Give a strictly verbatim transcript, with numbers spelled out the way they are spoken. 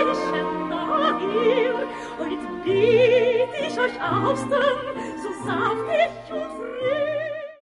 Zeichen daher, und biet ich euch aus dem, so saftig und frisch.